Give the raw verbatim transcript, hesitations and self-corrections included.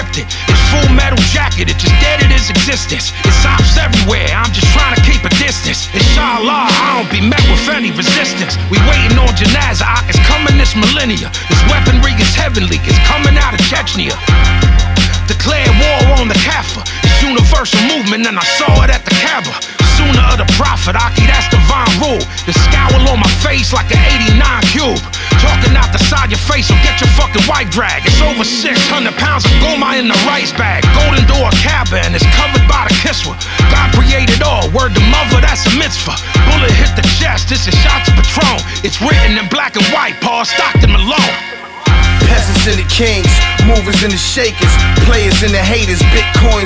accepted. It's Full Metal Jacket, it just dead in its existence. It's ops everywhere, I'm just trying to keep a distance. Inshallah, I don't be met with any resistance. We waiting on Janaza, it's coming this millennia. This weaponry is heavenly, it's coming out of Chechnya. Declare war on the Kaffir. It's universal movement and I saw it at the Kaaba. Sooner of the prophet, Aki, that's divine rule. The scowl on my face like an eighty-nine cube. Talking out the side your face, so get your fucking wife drag. It's over six hundred pounds of goma in the rice bag. Golden door Kaaba and it's covered by the Kiswa. God created all, word to mother, that's a mitzvah. Bullet hit the chest, this is shots of Patron. It's written in black and white, Paul Stockton Malone. Peasants and the kings, movers and the shakers, players and the haters, Bitcoin